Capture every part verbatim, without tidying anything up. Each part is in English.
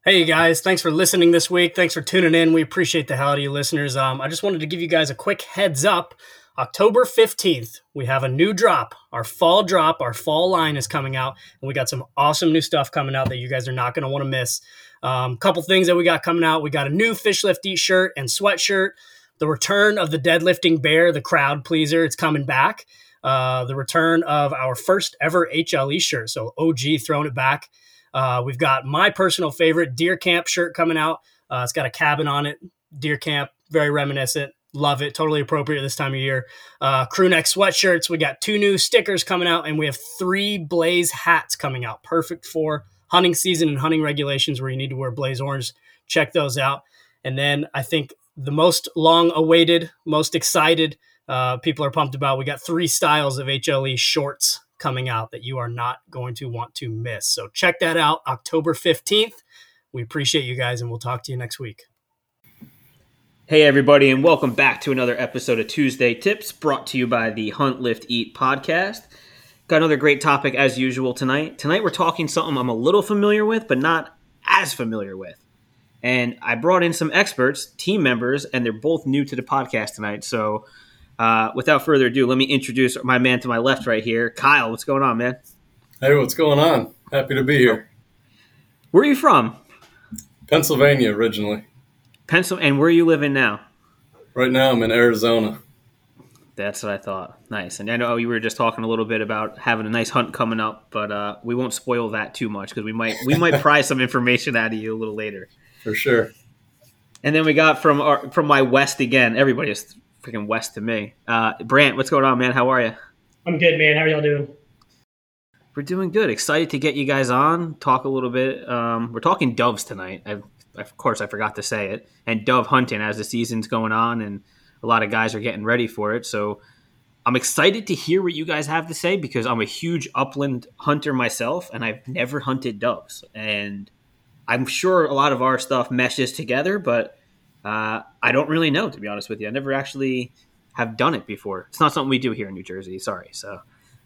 Hey guys, thanks for listening this week. Thanks for tuning in. We appreciate the hell out of you listeners. Um, I just wanted to give you guys a quick heads up. October fifteenth, we have a new drop. Our fall drop, our fall line is coming out, and we got some awesome new stuff coming out that you guys are not going to want to miss. A um, couple things that we got coming out. We got a new Fish Lift Eat shirt and sweatshirt. The return of the Deadlifting Bear, the crowd pleaser, it's coming back. Uh, the return of our first ever H L E shirt, so O G throwing it back. Uh, we've got my personal favorite Deer Camp shirt coming out. Uh, it's got a cabin on it. Deer Camp, very reminiscent. Love it. Totally appropriate this time of year. Uh, crew neck sweatshirts. We got two new stickers coming out, and we have three Blaze hats coming out. Perfect for hunting season and hunting regulations where you need to wear Blaze orange. Check those out. And then I think the most long-awaited, most excited, uh, people are pumped about, we got three styles of H L E shorts coming out that you are not going to want to miss. So check that out October fifteenth. We appreciate you guys, and we'll talk to you next week. Hey everybody, and welcome back to another episode of Tuesday Tips, brought to you by the Hunt Lift Eat podcast. Got another great topic as usual tonight. Tonight we're talking something I'm a little familiar with, but not as familiar with. And I brought in some experts, team members, and they're both new to the podcast tonight. So Uh, without further ado, let me introduce my man to my left right here. Kyle, what's going on, man? Hey, what's going on? Happy to be here. Where are you from? Pennsylvania originally. Pennsylvania. And where are you living now? Right now I'm in Arizona. That's what I thought. Nice. And I know you were just talking a little bit about having a nice hunt coming up, but uh, we won't spoil that too much because we might we might pry some information out of you a little later. For sure. And then we got from our, from my west again. Everybody is freaking west to me. Uh, Brant, what's going on, man? How are you? I'm good, man. How are y'all doing? We're doing good. Excited to get you guys on, talk a little bit. Um, we're talking doves tonight. I've, of course, I forgot to say it. And dove hunting as the season's going on, and a lot of guys are getting ready for it. So I'm excited to hear what you guys have to say because I'm a huge upland hunter myself, and I've never hunted doves. And I'm sure a lot of our stuff meshes together, but Uh, I don't really know, to be honest with you. I never actually have done it before. It's not something we do here in New Jersey. Sorry. So,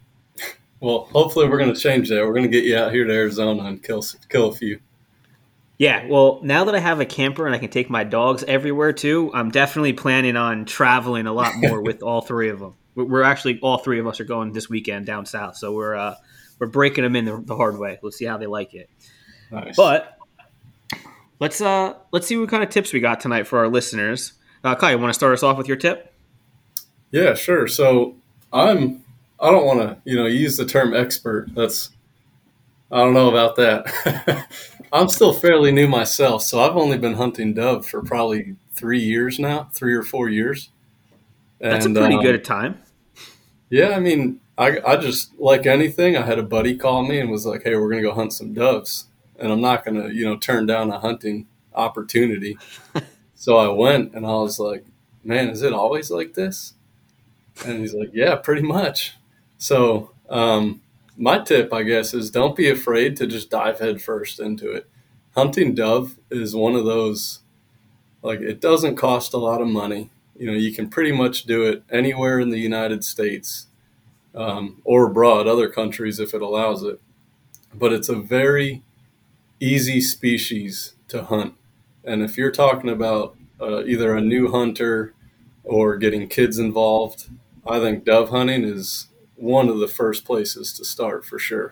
well, hopefully we're going to change that. We're going to get you out here to Arizona and kill kill a few. Yeah. Well, now that I have a camper and I can take my dogs everywhere too, I'm definitely planning on traveling a lot more with all three of them. We're actually all three of us are going this weekend down south, so we're uh, we're breaking them in the, the hard way. Let's see how they like it. Nice. But Let's uh let's see what kind of tips we got tonight for our listeners. Uh, Kai, you want to start us off with your tip? Yeah, sure. So I'm I don't want to you know use the term expert. That's I don't know about that. I'm still fairly new myself, so I've only been hunting dove for probably three years now, three or four years. That's and, a pretty um, good time. Yeah, I mean, I I just like anything. I had a buddy call me and was like, "Hey, we're gonna go hunt some doves." And I'm not going to, you know, turn down a hunting opportunity. So I went and I was like, man, is it always like this? And he's like, yeah, pretty much. So um, my tip, I guess, is don't be afraid to just dive head first into it. Hunting dove is one of those, like, it doesn't cost a lot of money. You know, you can pretty much do it anywhere in the United States um, or abroad, other countries if it allows it. But it's a very easy species to hunt. And if you're talking about uh, either a new hunter or getting kids involved, I think dove hunting is one of the first places to start for sure.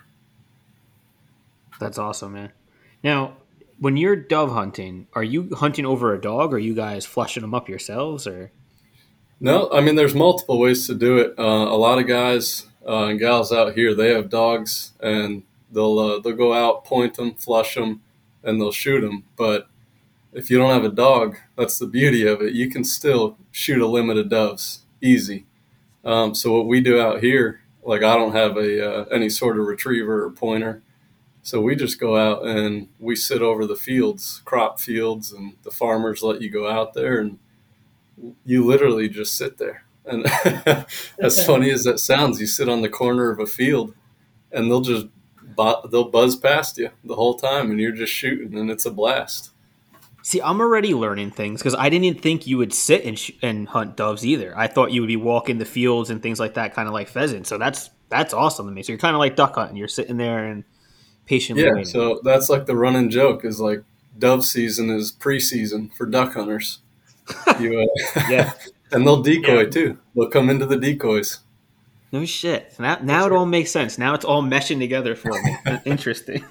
That's awesome, man. Now, when you're dove hunting, are you hunting over a dog, or are you guys flushing them up yourselves, or? No, I mean, there's multiple ways to do it. Uh, a lot of guys uh, and gals out here, they have dogs, and They'll uh, they'll go out, point them, flush them, and they'll shoot them. But if you don't have a dog, that's the beauty of it. You can still shoot a limit of doves easy. Um, so what we do out here, like I don't have a uh, any sort of retriever or pointer, so we just go out and we sit over the fields, crop fields, and the farmers let you go out there, and you literally just sit there. And as funny as that sounds, you sit on the corner of a field, and they'll just they'll buzz past you the whole time, and you're just shooting, and it's a blast. See, I'm already learning things because I didn't think you would sit and, sh- and hunt doves either. I thought you would be walking the fields and things like that, kind of like pheasant. So that's that's awesome to me. So you're kind of like duck hunting. You're sitting there and patiently yeah, waiting. So that's like the running joke is like dove season is preseason for duck hunters. You, uh, Yeah. and they'll decoy Yeah. too. They'll come into the decoys. No shit. Now, now it all makes sense. Now it's all meshing together for me. Interesting.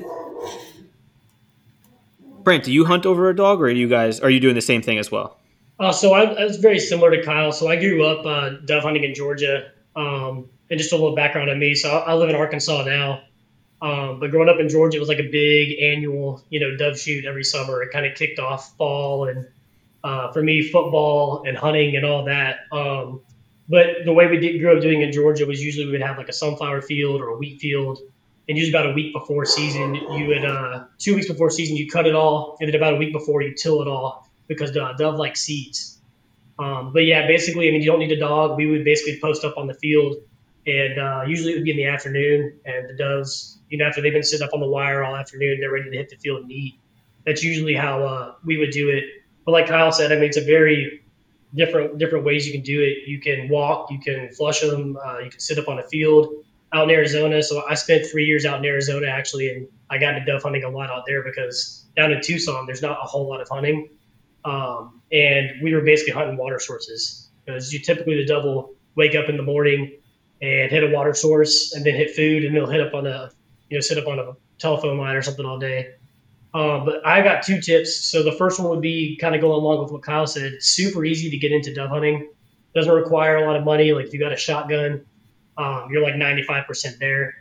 Brent, do you hunt over a dog, or are you guys are you doing the same thing as well? Uh, so I, I was very similar to Kyle. So I grew up uh, dove hunting in Georgia. Um, and just a little background on me. So I, I live in Arkansas now. Um, but growing up in Georgia, it was like a big annual, you know, dove shoot every summer. It kind of kicked off fall, and uh, for me, football and hunting and all that. Um, but the way we did, grew up doing in Georgia was usually we would have like a sunflower field or a wheat field, and usually about a week before season, you would uh, two weeks before season you cut it all, and then about a week before you till it all because the dove like seeds. Um, but yeah, basically, I mean, you don't need a dog. We would basically post up on the field, and uh, usually it would be in the afternoon, and the doves, you know, after they've been sitting up on the wire all afternoon, they're ready to hit the field and eat. That's usually how uh, we would do it. But like Kyle said, I mean, it's a very different different ways you can do it. You can walk, you can flush them, uh, you can sit up on a field out in Arizona. So I spent three years out in Arizona actually, and I got into dove hunting a lot out there because down in Tucson, there's not a whole lot of hunting. Um, and we were basically hunting water sources because you typically the dove will wake up in the morning and hit a water source and then hit food, and they'll hit up on a, you know, sit up on a telephone line or something all day. Um, but I got two tips. So the first one would be kind of going along with what Kyle said. It's super easy to get into dove hunting. Doesn't require a lot of money. Like if you got a shotgun, um, you're like ninety-five percent there.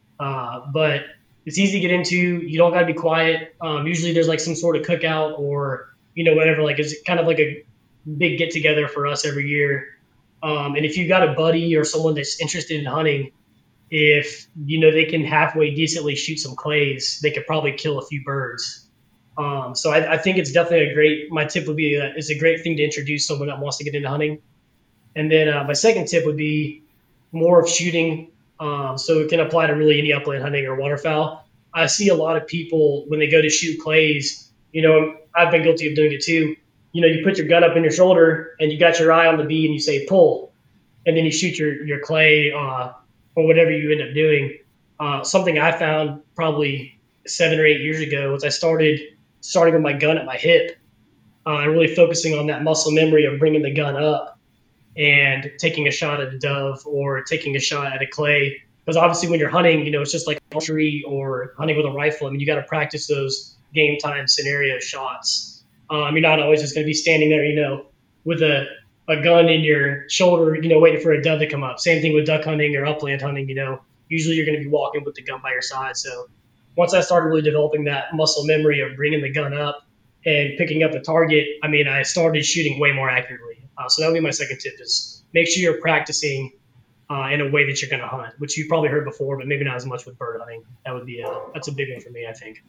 Uh, but it's easy to get into. You don't got to be quiet. Um, usually there's like some sort of cookout or, you know, whatever. Like it's kind of like a big get together for us every year. Um, and if you got a buddy or someone that's interested in hunting, if you know they can halfway decently shoot some clays, they could probably kill a few birds. Um, so I, I think it's definitely a great. My tip would be that it's a great thing to introduce someone that wants to get into hunting. And then uh, my second tip would be more of shooting. Um, so it can apply to really any upland hunting or waterfowl. I see a lot of people when they go to shoot clays. You know, I've been guilty of doing it too. You know, you put your gun up in your shoulder and you got your eye on the bee and you say pull, and then you shoot your your clay uh, or whatever you end up doing. Uh, something I found probably seven or eight years ago was I started starting with my gun at my hip uh, and really focusing on that muscle memory of bringing the gun up and taking a shot at a dove or taking a shot at a clay. Because obviously when you're hunting, you know, it's just like archery or hunting with a rifle. I mean, you got to practice those game time scenario shots. Um, you're not always just going to be standing there, you know, with a, a gun in your shoulder, you know, waiting for a dove to come up. Same thing with duck hunting or upland hunting, you know. Usually you're going to be walking with the gun by your side. So once I started really developing that muscle memory of bringing the gun up and picking up the target, I mean, I started shooting way more accurately. Uh, so that would be my second tip is make sure you're practicing uh, in a way that you're going to hunt, which you've probably heard before, but maybe not as much with bird hunting. That would be a, that's a big one for me, I think.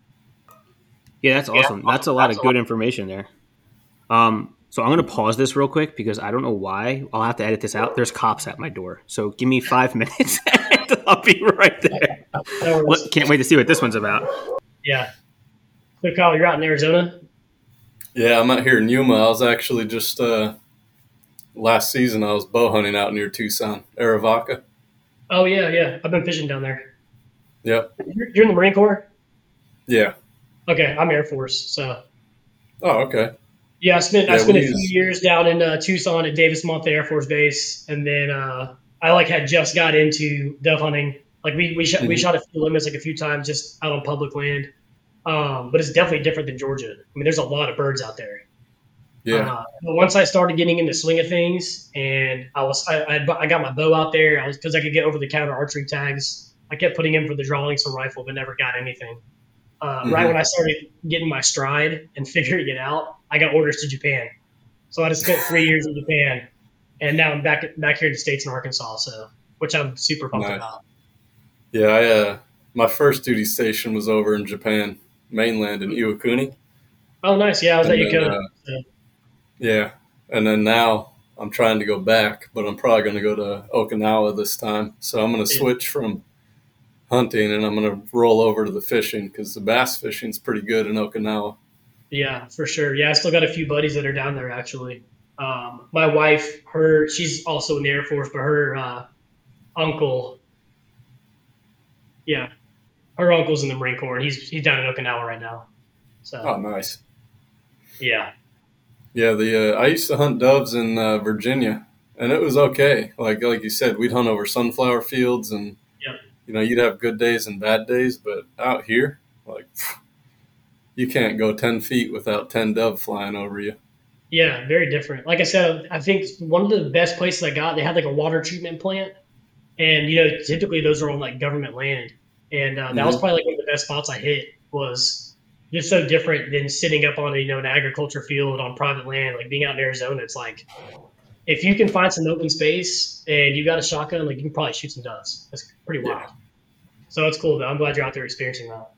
Yeah, that's awesome. Yeah, that's a lot that's of good lot. information there. Um, so I'm going to pause this real quick because I don't know why. I'll have to edit this out. There's cops at my door. So give me five minutes and I'll be right there. What, can't wait to see what this one's about. Yeah. So, Kyle, you're out in Arizona? Yeah, I'm out here in Yuma. I was actually just uh, last season I was bow hunting out near Tucson, Arivaca. Oh, yeah, yeah. I've been fishing down there. Yep. You're, you're in the Marine Corps? Yeah. Okay, I'm Air Force, so. Oh, okay. Yeah, I spent yeah, I spent a use... few years down in uh, Tucson at Davis Monthe Air Force Base, and then uh, I like had just got into dove hunting. Like we we shot mm-hmm. we shot a few limits like a few times just out on public land, um, but it's definitely different than Georgia. I mean, there's a lot of birds out there. Yeah. Uh, but once I started getting in the swing of things, and I was I I, I got my bow out there, I was because I could get over the counter archery tags. I kept putting in for the drawlings from rifle, but never got anything. Uh, mm-hmm. Right when I started getting my stride and figuring it out, I got orders to Japan. So I just spent three years in Japan, and now I'm back back here in the States in Arkansas, so which I'm super pumped nice. about. Yeah, I, uh, my first duty station was over in Japan, mainland in Iwakuni. Oh, nice. Yeah, I was and at Yokota. Uh, so. Yeah, and then now I'm trying to go back, but I'm probably going to go to Okinawa this time. So I'm going to switch from hunting, and I'm going to roll over to the fishing because the bass fishing is pretty good in Okinawa. Yeah, for sure. Yeah, I still got a few buddies that are down there, actually. Um, my wife, her, she's also in the Air Force, but her uh, uncle, yeah, her uncle's in the Marine Corps, and he's he's down in Okinawa right now. So, Oh, nice. yeah. Yeah, the uh, I used to hunt doves in uh, Virginia, and it was okay. Like like you said, we'd hunt over sunflower fields, and Yep. you know you'd have good days and bad days. But out here, like you can't go ten feet without ten dove flying over you. Yeah, very different. Like I said, I think one of the best places I got, they had like a water treatment plant. And, you know, typically those are on like government land. And uh, that mm-hmm. was probably like one of the best spots I hit was just so different than sitting up on, a, you know, an agriculture field on private land, like being out in Arizona. It's like, if you can find some open space and you got a shotgun, like you can probably shoot some doves. That's pretty wild. Yeah. So it's cool though. I'm glad you're out there experiencing that.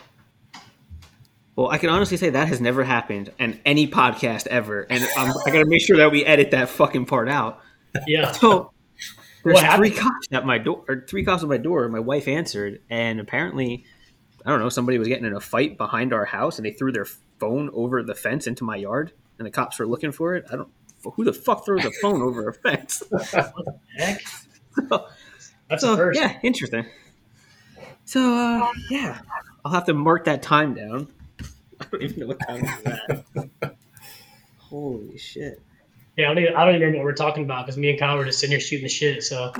Well, I can honestly say that has never happened in any podcast ever. And I'm, I got to make sure that we edit that fucking part out. Yeah. So there's three cops at my door, or three cops at my door. My wife answered, and apparently, I don't know, somebody was getting in a fight behind our house, and they threw their phone over the fence into my yard, and the cops were looking for it. I don't, who the fuck throws a phone over a fence? What the heck? So, That's so, the first. Yeah, interesting. So, uh, yeah, I'll have to mark that time down. I don't even know what time is that. Holy shit. Yeah, I don't, even, I don't even remember what we're talking about because me and Kyle were just sitting here shooting the shit. So,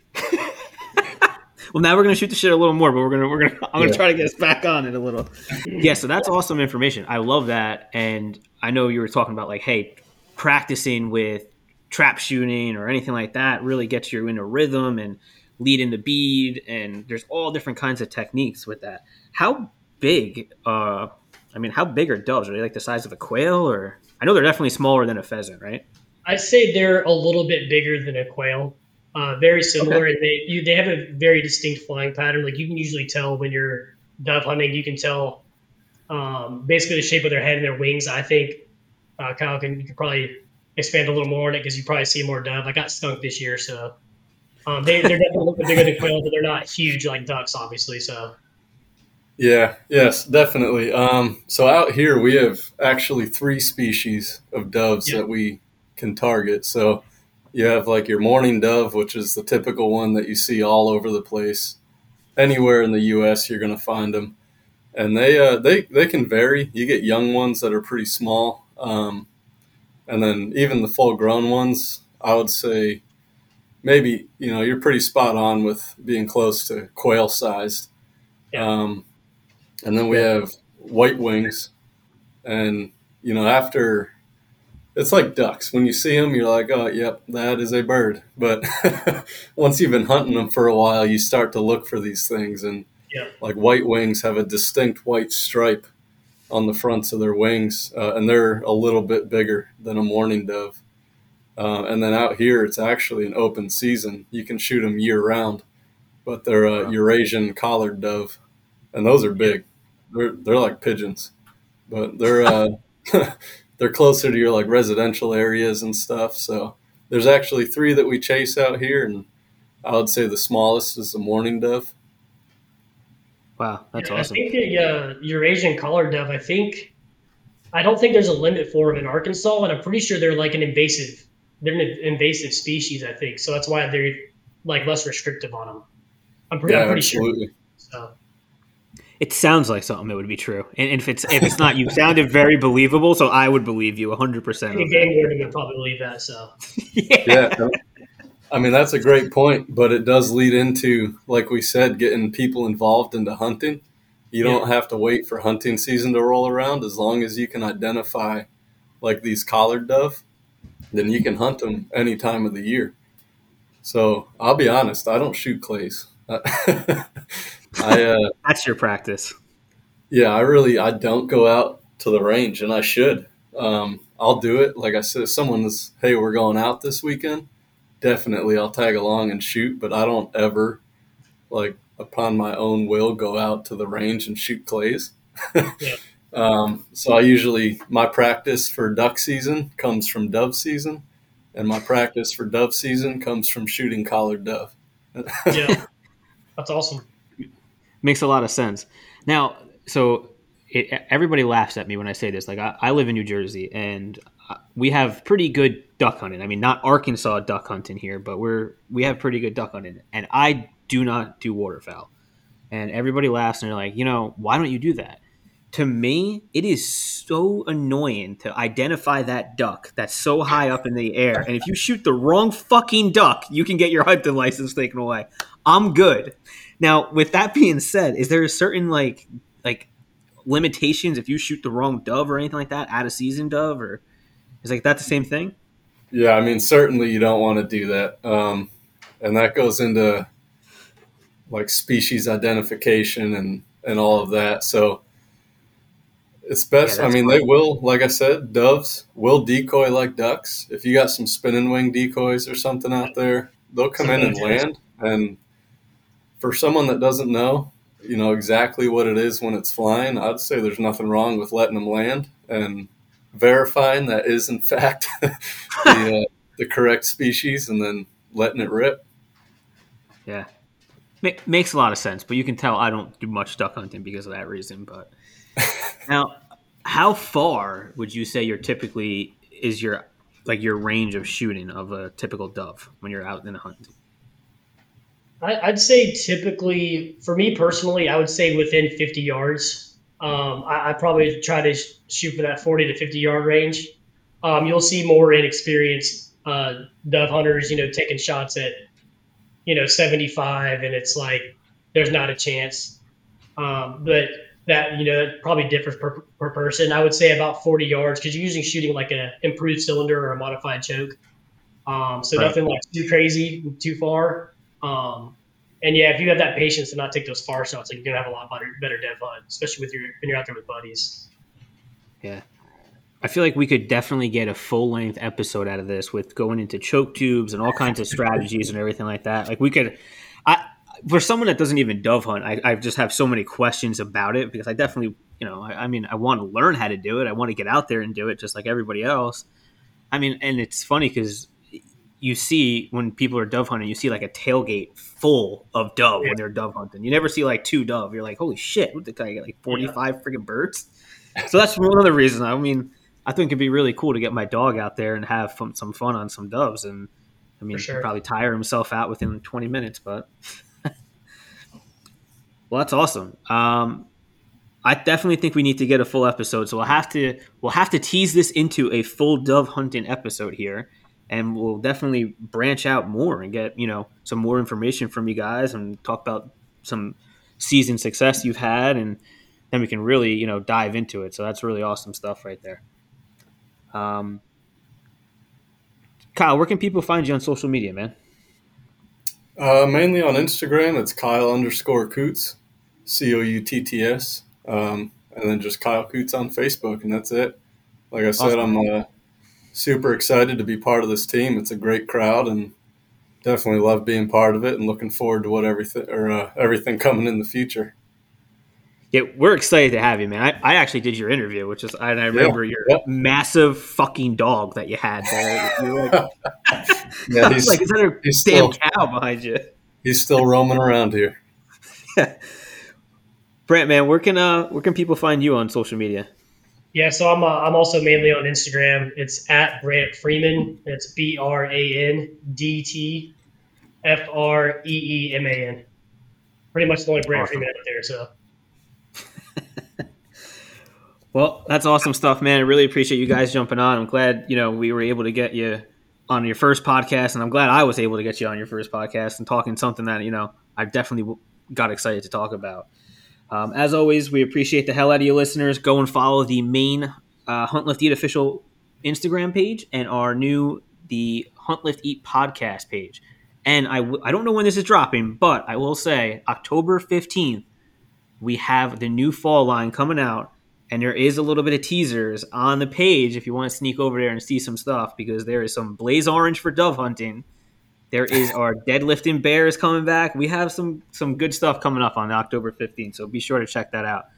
well, now we're gonna shoot the shit a little more, but we're gonna we're gonna I'm gonna yeah. try to get us back on it a little. Yeah, so that's awesome information. I love that, and I know you were talking about like, hey, practicing with trap shooting or anything like that really gets you in a rhythm and lead in the bead, and there's all different kinds of techniques with that. How big? Uh, I mean, how big are doves? Are they like the size of a quail, or I know they're definitely smaller than a pheasant, right? I'd say they're a little bit bigger than a quail. Uh, very similar, okay. and they you, they have a very distinct flying pattern. Like you can usually tell when you're dove hunting, you can tell um, basically the shape of their head and their wings. I think uh, Kyle can you can probably expand a little more on it because you probably see more dove. I got skunked this year, so um, they they're definitely a little bit bigger than quail, but they're not huge like ducks, obviously. So yeah, yes, definitely. Um, so out here we have actually three species of doves yeah. that we can target. So you have like your mourning dove, which is the typical one that you see all over the place. Anywhere in the U S, you're going to find them. And they uh, they they can vary. You get young ones that are pretty small. Um, and then even the full-grown ones, I would say maybe, you know, you're pretty spot on with being close to quail-sized. Yeah. Um, and then we have white wings. And, you know, after – it's like ducks. When you see them, you're like, oh, yep, that is a bird. But once you've been hunting them for a while, you start to look for these things. And yeah. like white wings have a distinct white stripe on the fronts of their wings, uh, and they're a little bit bigger than a mourning dove. Uh, and then out here, it's actually an open season. You can shoot them year-round, but they're a Eurasian collared dove, and those are big. They're they're like pigeons, but they're uh, they're closer to your like residential areas and stuff. So there's actually three that we chase out here, and I would say the smallest is the mourning dove. Wow, that's yeah, awesome. I think the uh, Eurasian collared dove, I think, I don't think there's a limit for them in Arkansas, and I'm pretty sure they're like an invasive, they're an invasive species, I think. So that's why they're like less restrictive on them. I'm pretty, yeah, I'm pretty absolutely. sure. So. It sounds like something that would be true, and if it's if it's not, you sounded very believable, so I would believe you one hundred percent. The game warden would probably believe that. So yeah. yeah, I mean that's a great point, but it does lead into, like we said, getting people involved into hunting. You don't yeah. have to wait for hunting season to roll around. As long as you can identify like these collared dove, then you can hunt them any time of the year. So I'll be honest, I don't shoot clays. I, uh, That's your practice. Yeah, I really, I don't go out to the range, and I should. Um, I'll do it. Like I said, if someone's, hey, we're going out this weekend, definitely I'll tag along and shoot, but I don't ever, like, upon my own will, go out to the range and shoot clays. yeah. um, so I usually, my practice for duck season comes from dove season, and my practice for dove season comes from shooting collared dove. yeah, that's awesome. Makes a lot of sense. Now, so it, everybody laughs at me when I say this. Like, I, I live in New Jersey, and we have pretty good duck hunting. I mean, not Arkansas duck hunting here, but we're we have pretty good duck hunting. And I do not do waterfowl. And everybody laughs, and they're like, you know, why don't you do that? to me, it is so annoying to identify that duck that's so high up in the air. And if you shoot the wrong fucking duck, you can get your hunting license taken away. I'm good. Now, with that being said, is there a certain like like limitations if you shoot the wrong dove or anything like that, out of season dove, or is like that the same thing? Yeah, I mean, certainly you don't want to do that. Um, and that goes into like species identification and, and all of that. So it's best. Yeah, I mean, funny. They will, like I said, doves will decoy like ducks. If you got some spinning wing decoys or something out there, they'll come in and land. And for someone that doesn't know, you know, exactly what it is when it's flying, I'd say there's nothing wrong with letting them land and verifying that is, in fact, the, uh, the correct species, and then letting it rip. Yeah. M- makes a lot of sense, but you can tell I don't do much duck hunting because of that reason. But now, how far would you say you're typically is your like your range of shooting of a typical dove when you're out in a hunt? I'd say typically, for me personally, I would say within fifty yards. Um, I, I probably try to sh- shoot for that forty to fifty yard range. Um, you'll see more inexperienced uh, dove hunters, you know, taking shots at, you know, seventy-five, and it's like there's not a chance. Um, but that, you know, that probably differs per, per person. I would say about forty yards, because you're usually shooting like an improved cylinder or a modified choke. Um, so right. Nothing like too crazy, too far. Um, and yeah, if you have that patience to not take those far shots, like you're gonna have a lot better, better dove hunt, especially with your when you're out there with buddies. Yeah, I feel like we could definitely get a full length episode out of this with going into choke tubes and all kinds of strategies and everything like that. Like we could, I for someone that doesn't even dove hunt, I, I just have so many questions about it because I definitely, you know, I, I mean, I want to learn how to do it. I want to get out there and do it just like everybody else. I mean, and it's funny because you see when people are dove hunting, you see like a tailgate full of dove yeah. when they're dove hunting. You never see like two dove. You're like, holy shit, what did I get? Like forty-five yeah. freaking birds. So that's one of the reasons. I mean, I think it'd be really cool to get my dog out there and have fun, some fun on some doves. And I mean, sure. he'd probably tire himself out within twenty minutes, but well, that's awesome. Um, I definitely think we need to get a full episode. So we'll have to, we'll have to tease this into a full dove hunting episode here. And we'll definitely branch out more and get, you know, some more information from you guys and talk about some season success you've had. And then we can really, you know, dive into it. So that's really awesome stuff right there. Um, Kyle, where can people find you on social media, man? Uh, mainly on Instagram. It's Kyle underscore Coots, C O U T T S. Um, and then just Kyle Coots on Facebook. And that's it. Like I said, awesome. I'm uh, super excited to be part of this team. It's a great crowd, and definitely love being part of it, and looking forward to what everything or uh, everything coming in the future. Yeah, we're excited to have you, man. I, I actually did your interview, which is, and I remember yeah, your yep. massive fucking dog that you had there. You were like, yeah, he's like, is that a damn still, cow behind you? He's still roaming around here. Brant, man, where can uh where can people find you on social media? Yeah, so I'm uh, I'm also mainly on Instagram. It's at Brant Freeman. It's B R A N D T F R E E M A N. Pretty much the only Brant awesome. Freeman out there. So. Well, that's awesome stuff, man. I really appreciate you guys jumping on. I'm glad you know we were able to get you on your first podcast, and I'm glad I was able to get you on your first podcast and talking something that you know I definitely got excited to talk about. Um, as always, we appreciate the hell out of you listeners. Go and follow the main uh, Hunt Lift Eat official Instagram page and our new the Hunt Lift Eat podcast page. And I, w- I don't know when this is dropping, but I will say October fifteenth, we have the new fall line coming out. And there is a little bit of teasers on the page if you want to sneak over there and see some stuff, because there is some Blaze Orange for dove hunting. There is our deadlifting bears coming back. We have some some good stuff coming up on October fifteenth, so be sure to check that out.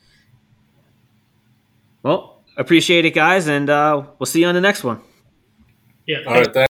Well, appreciate it, guys, and uh, we'll see you on the next one. Yeah. All right, thanks.